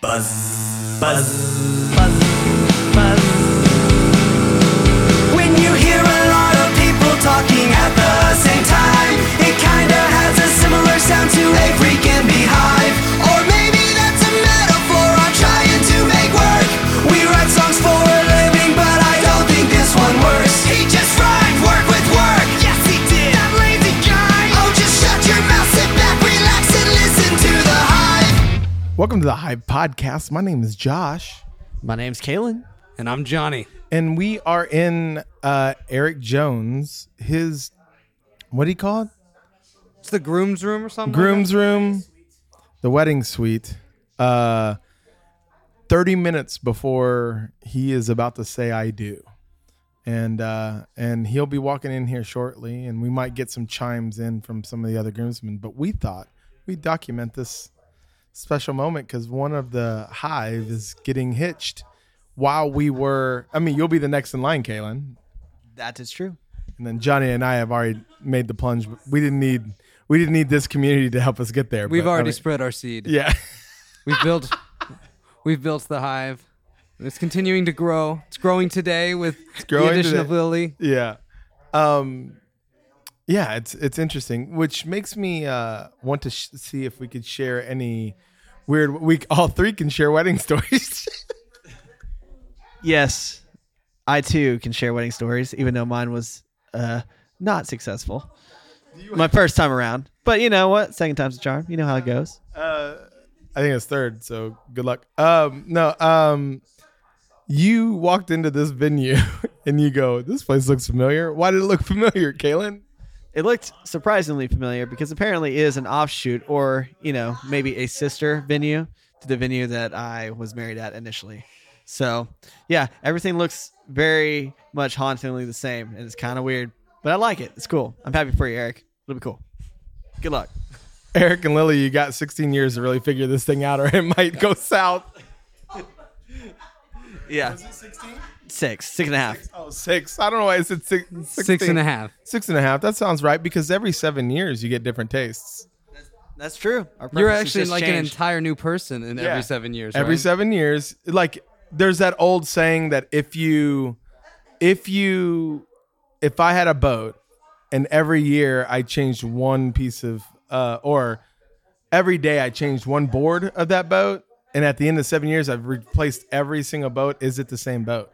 Buzz, buzz, buzz, buzz. When you hear a lot of people talking at the same time, it kinda has a similar sound to a freaking beehive. Or maybe that's a metaphor I'm trying to make work. We write songs for a living, but I don't think this one works. He just rhymed work with work. Yes, he did. That lazy guy. Oh, just shut your mouth, sit back, relax, and listen to the Hive. Welcome to the Hive Podcast. My name is Josh. My name's Kalen. And I'm Johnny. And we are in Eric Jones, his, what do you call it? It's the groom's room or something? Groom's room, the wedding suite. 30 minutes before he is about to say I do. And he'll be walking in here shortly, and we might get some chimes in from some of the other groomsmen. But we thought we'd document this special moment because one of the Hive is getting hitched while we were, you'll be the next in line, Kalen. That is true. And then Johnny and I have already made the plunge. But we didn't need this community to help us get there. We've already spread our seed. Yeah. We've built the Hive. And it's continuing to grow. It's growing today with the addition of Lily. Yeah. Yeah, it's interesting, which makes me want to see if we could share any weird. We all three can share wedding stories. Yes, I too can share wedding stories, even though mine was not successful. My first time around. But you know what? Second time's a charm. You know how it goes. I think it's third, so good luck. You walked into this venue and you go, this place looks familiar. Why did it look familiar, Kalen? It looked surprisingly familiar because apparently it is an offshoot or, maybe a sister venue to the venue that I was married at initially. So, yeah, everything looks very much hauntingly the same, and it's kind of weird. But I like it. It's cool. I'm happy for you, Eric. It'll be cool. Good luck. Eric and Lily, you got 16 years to really figure this thing out, or it might go south. Yeah. Was it 16? 6.5. Oh, 6. I don't know why I said 16. 6.5. 6.5. That sounds right, because every 7 years you get different tastes. That's true. Our You're preferences actually just like changed. an entire new person in every 7 years, Every right? 7 years. Like, there's that old saying that if I had a boat and every year I changed one piece of, or every day I changed one board of that boat, and at the end of 7 years I've replaced every single boat, is it the same boat?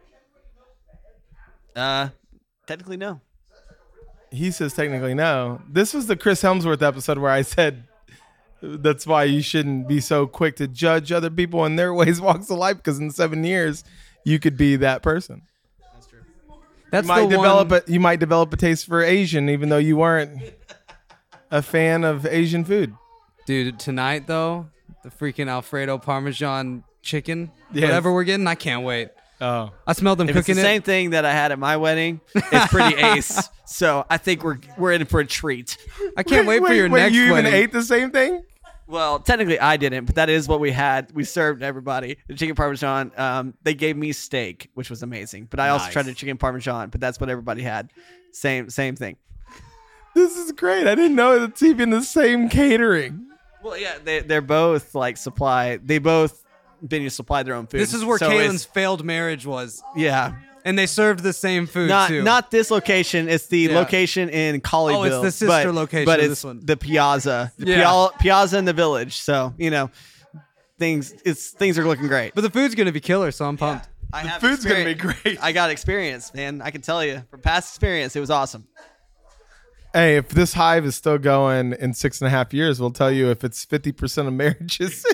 Technically, no. He says technically no. This was the Chris Helmsworth episode where I said that's why you shouldn't be so quick to judge other people in their ways, walks of life, because in 7 years you could be that person. That's true. That's You might develop a taste for Asian, even though you weren't a fan of Asian food. Dude, tonight, though, the freaking Alfredo Parmesan chicken, Yes. whatever we're getting, I can't wait. Oh, I smelled them If it's cooking the it. same thing that I had at my wedding, it's pretty ace. So I think we're in for a treat. I can't wait for your next you wedding. even ate the same thing? Well, technically I didn't, but that is what we had. We served everybody the chicken parmesan. They gave me steak, which was amazing, but I also tried the chicken parmesan. But that's what everybody had. Same thing. This is great. I didn't know it's even the same catering. Well, yeah, they're both like supply. They both venues supply their own food. This is where So Kalen's it's- failed marriage was. Yeah. And they served the same food, too. Not this location. It's the Yeah. location in Colleyville. Oh, it's the sister location but of it's this one. the Piazza. The Yeah. Piazza in the Village. So things are looking great. But the food's going to be killer, so I'm pumped. I have food's gonna be experience. great. I got experience, man. I can tell you from past experience, it was awesome. Hey, if this Hive is still going in 6.5 years, we'll tell you if it's 50% of marriages.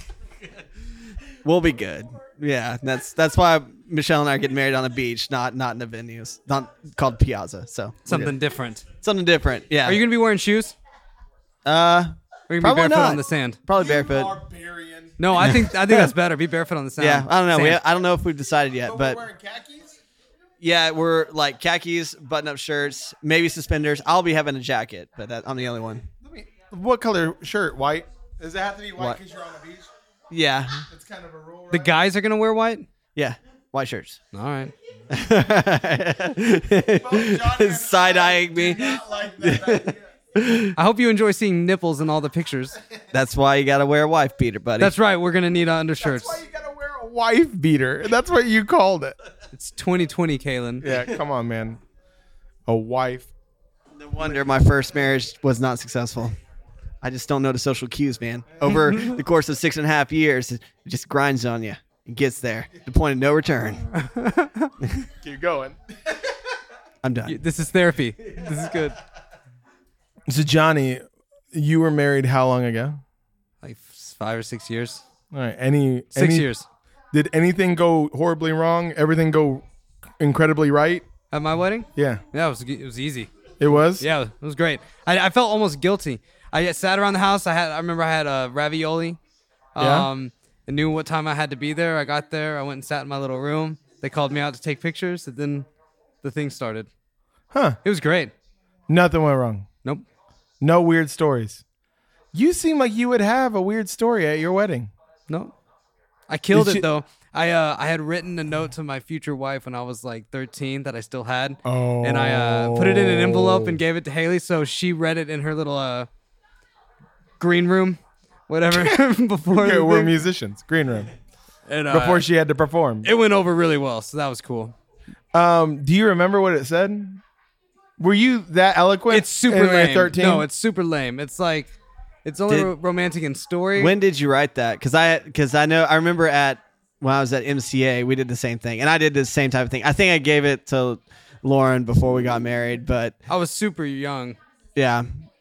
We'll be good. Yeah, that's why Michelle and I are getting married on the beach, not in the venues, not called Piazza. So Something different. something different. Yeah. Are you going to be wearing shoes? Or are you going to be Probably barefoot not. on the sand? Probably barefoot. Barbarian. No, I think that's better. Be barefoot on the sand. Yeah, I don't know. Sand. I don't know if we've decided yet, but wearing khakis? yeah, we're like khakis, button-up shirts, maybe suspenders. I'll be having a jacket, but I'm the only one. What color shirt? White? Does it have to be white What? because you're on the beach? Yeah, It's kind of a rule. The guys are going to wear white? yeah, white shirts. All right. Side-eyeing me. I hope you enjoy seeing nipples in all the pictures. That's why you gotta wear a wife beater, buddy. That's right. We're gonna need undershirts. That's why you gotta wear a wife beater. That's what you called it. It's 2020, Kalen. Yeah, come on, man. A wife. No wonder my first marriage was not successful. I just don't know the social cues, man. Over the course of 6.5 years, it just grinds on you. It gets there. The point of no return. Keep going. I'm done. This is therapy. This is good. So Johnny, you were married how long ago? Like 5 or 6 years. All right. 6 years. Did anything go horribly wrong? Everything go incredibly right? At my wedding? Yeah. Yeah, it was easy. It was? Yeah, it was great. I felt almost guilty. I sat around the house. I remember I had a ravioli. Yeah. I knew what time I had to be there. I got there. I went and sat in my little room. They called me out to take pictures, and then the thing started. Huh. It was great. Nothing went wrong. Nope. No weird stories. You seem like you would have a weird story at your wedding. Nope. I killed Did it you- though. I had written a note to my future wife when I was like 13 that I still had. Oh. And I put it in an envelope and gave it to Haley, so she read it in her little green room, whatever. Before Okay, the we're thing. musicians. Green room. And, Before she had to perform. it went over really well, so that was cool. Do you remember what it said? Were you that eloquent? It's super when you were lame. 13? No, it's super lame. It's like it's only romantic in story. When did you write that? Because I remember when I was at MCA, we did the same thing, and I did the same type of thing. I think I gave it to Lauren before we got married, but I was super young. yeah,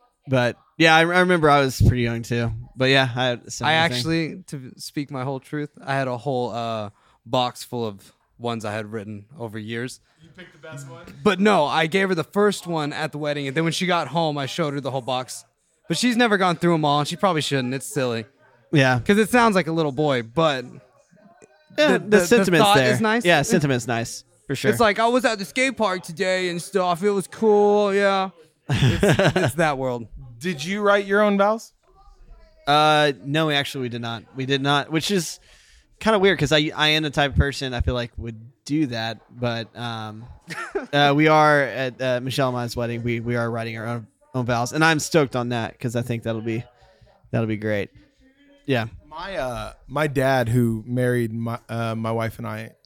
I remember I was pretty young too. But yeah, I had a similar I thing. actually, to speak my whole truth, I had a whole box full of ones I had written over years. You picked the best one? But no, I gave her the first one at the wedding, and then when she got home, I showed her the whole box. But she's never gone through them all, and she probably shouldn't. It's silly Yeah, because it sounds like a little boy, but the sentiment's thought there. is nice. Yeah, sentiment's nice for sure. it's like I was at the skate park today and stuff. It was cool. Yeah, it's that world. Did you write your own vows? No, actually, we did not. We did not, which is kind of weird because I am the type of person I feel like would do that. But we are at Michelle and I's wedding. We are writing our own vows, and I'm stoked on that because I think that'll be great. Yeah. My dad, who married my wife and I,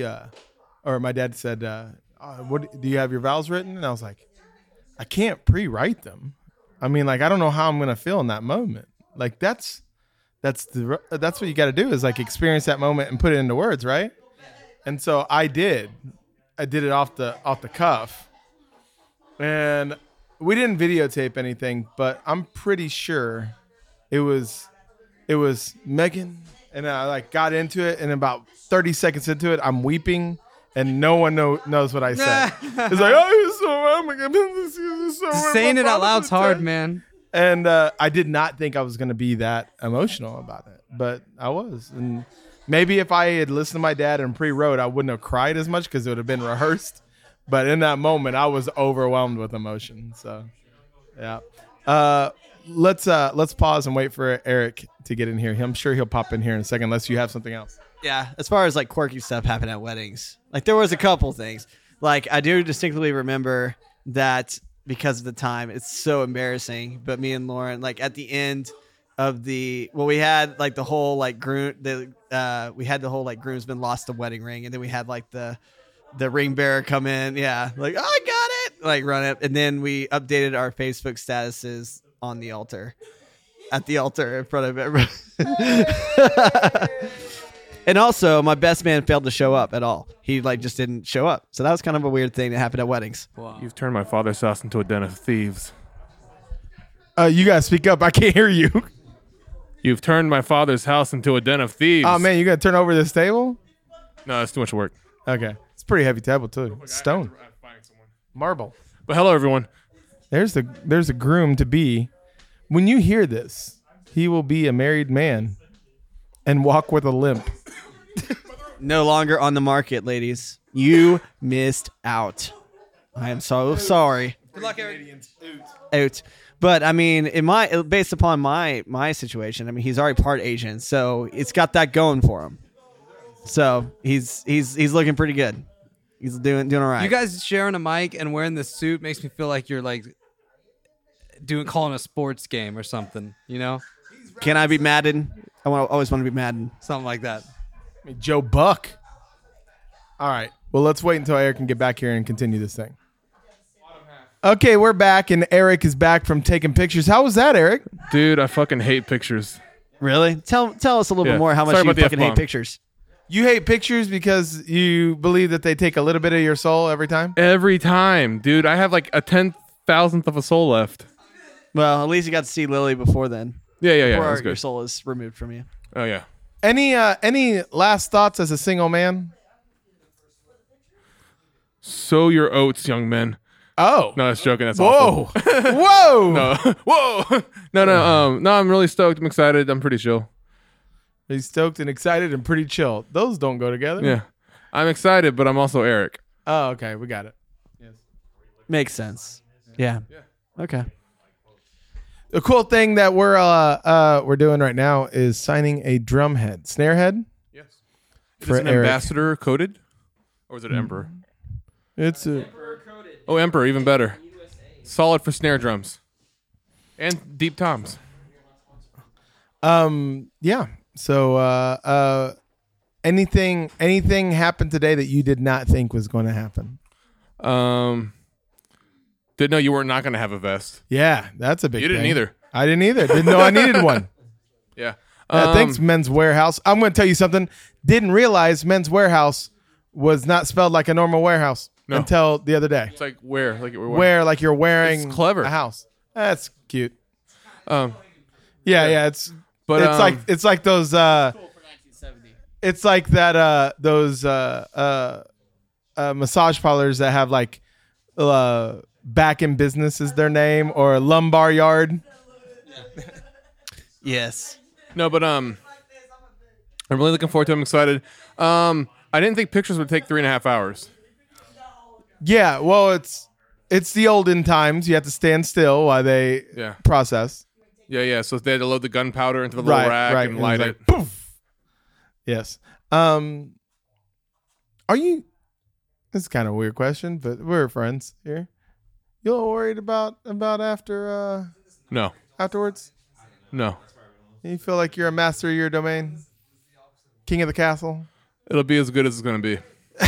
my dad said, "What do you have your vows written?" And I was like, "I can't pre-write them. I mean, like, I don't know how I'm gonna feel in that moment. Like, that's what you got to do is like experience that moment and put it into words, right?" And so I did it off the cuff, and we didn't videotape anything, but I'm pretty sure it was Megan, and I like got into it, and about 30 seconds into it, I'm weeping, and no one knows what I said. It's like, oh my God, this is so Just saying it out loud's hard, man. And I did not think I was going to be that emotional about it, but I was. And maybe if I had listened to my dad and pre-wrote, I wouldn't have cried as much because it would have been rehearsed. But in that moment, I was overwhelmed with emotion. So, yeah. Let's pause and wait for Eric to get in here. I'm sure he'll pop in here in a second, unless you have something else. Yeah, as far as like quirky stuff happened at weddings, like there was a couple things. Like I do distinctly remember that because of the time, it's so embarrassing. But me and Lauren, like at the end of we had like the whole like we had the whole like groomsman lost the wedding ring, and then we had like the ring bearer come in, yeah, like oh, I got it, like run it, and then we updated our Facebook statuses on the altar, at the altar in front of everybody. And also, my best man failed to show up at all. He like just didn't show up. So that was kind of a weird thing that happened at weddings. Wow. You've turned my father's house into a den of thieves. You guys speak up. I can't hear you. You've turned my father's house into a den of thieves. Oh man, you got to turn over this table? No, that's too much work. Okay, it's a pretty heavy table too. Stone, marble. But hello, everyone. There's a groom to be. When you hear this, he will be a married man and walk with a limp. No longer on the market, ladies. You missed out. I am so sorry. Good luck, Eric. Out. But I mean, based upon my situation, I mean, he's already part Asian, so it's got that going for him. So he's looking pretty good. He's doing all right. You guys sharing a mic and wearing this suit makes me feel like you're like calling a sports game or something. You know, Can I be Madden? Always want to be Madden. something like that. Joe Buck. All right. Well, let's wait until Eric can get back here and continue this thing. Okay, we're back, and Eric is back from taking pictures. How was that, Eric? Dude, I fucking hate pictures. Really? Tell us a little Yeah. bit more how much Sorry you about the fucking hate F-bomb. pictures. You hate pictures because you believe that they take a little bit of your soul every time? Every time, dude. I have like a 10,000th of a soul left. Well, at least you got to see Lily before then. Yeah. Before That's your good. soul is removed from you. Oh yeah. Any last thoughts as a single man? Sow your oats, young men. Oh. No, that's joking. That's Whoa. awful. Whoa. No. Whoa. No. I'm really stoked. I'm excited. I'm pretty chill. He's stoked and excited and pretty chill. Those don't go together. Yeah. I'm excited, but I'm also Eric. Oh, okay. We got it. Makes sense. Yeah. Okay. The cool thing that we're doing right now is signing a drum head, snare head. Yes. Is For this an Eric. ambassador coated? Or is it emperor? It's a Oh, emperor, even better. Solid for snare drums. And deep toms. yeah. So anything happened today that you did not think was going to happen? Didn't know you were not going to have a vest. Yeah, that's a big You didn't thing. either. I didn't either. Didn't know I needed one. Yeah. Thanks, Men's Warehouse. I'm going to tell you something. Didn't realize Men's Warehouse was not spelled like a normal warehouse until the other day. It's like where? Like we're wearing. Where like you're wearing It's clever. a house. That's cute. Um, Yeah. It's But, it's like those it's like that those massage parlors that have like back in business is their name, or lumbar yard. Yes. no, but I'm really looking forward to it. I'm excited. I didn't think pictures would take 3.5 hours. Yeah, well, it's the olden times. You have to stand still while they Yeah. process. Yeah. So they had to load the gunpowder into the little rack and it light was it. like, poof. Yes. Are you? This is kind of a weird question, but we're friends here. You a little worried about No. afterwards? No. You feel like you're a master of your domain, king of the castle. It'll be as good as it's going to be.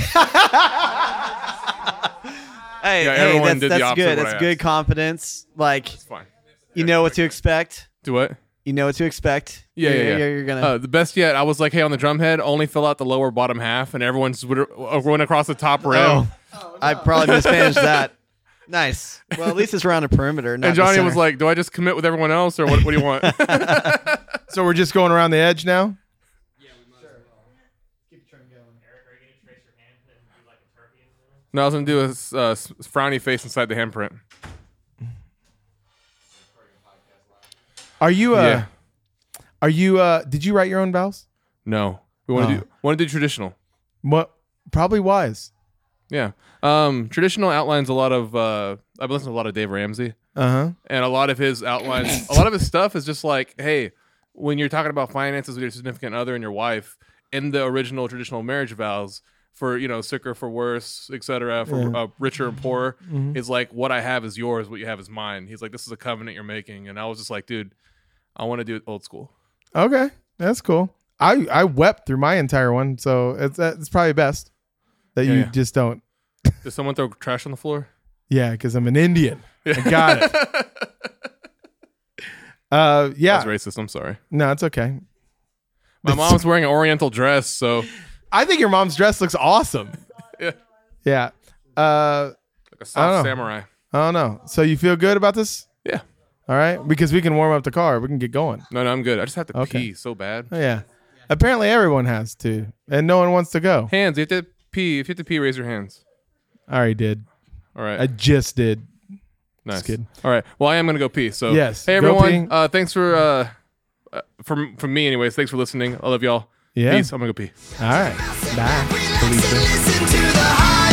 Hey, Yeah, everyone did the that's opposite of good. what That's I good asked. confidence. Like, It's fine. you know what to expect. Do what? You know what to expect. Yeah. You're gonna. The best yet, I was like, hey, on the drum head, only fill out the lower bottom half, and everyone's going across the top rim. I probably mismanaged that. Nice. Well, at least it's around a perimeter. Not And the Johnny center. was like, do I just commit with everyone else, or what do you want? So we're just going around the edge now. No, I was going to do a frowny face inside the handprint. Are you? Yeah. Are you? Did you write your own vows? No. We want to do traditional. What? Probably wise. Yeah. Traditional outlines a lot of I've listened to a lot of Dave Ramsey, And and a lot of his outlines, a lot of his stuff is just like, hey, when you're talking about finances with your significant other and your wife, in the original traditional marriage vows, for sicker for worse, etc., for richer and poorer, is like, what I have is yours, what you have is mine. He's like, this is a covenant you're making, and I was just like, dude, I want to do it old school. Okay, that's cool. I wept through my entire one, so it's probably best that you Yeah. just don't. Did someone throw trash on the floor? Yeah, because I'm an Indian. I got it. Yeah. That's racist. I'm sorry. No, it's okay. My mom's wearing an Oriental dress, so I think your mom's dress looks awesome. yeah, Yeah. like a I don't soft know. samurai. I don't know. So you feel good about this? Yeah. All right, because we can warm up the car. We can get going. No, I'm good. I just have to Okay. pee so bad. Oh, yeah. Apparently everyone has to, and no one wants to go. Hands. You have to pee. If you have to pee, raise your hands. I already did. All right. I just did. Nice. Just kidding. All right. Well, I am gonna go pee. So Yes, Hey go everyone. pee. Thanks for from me anyways. Thanks for listening. I love y'all. Yeah. Peace. I'm gonna go pee. All right. Bye. Relax and listen to the high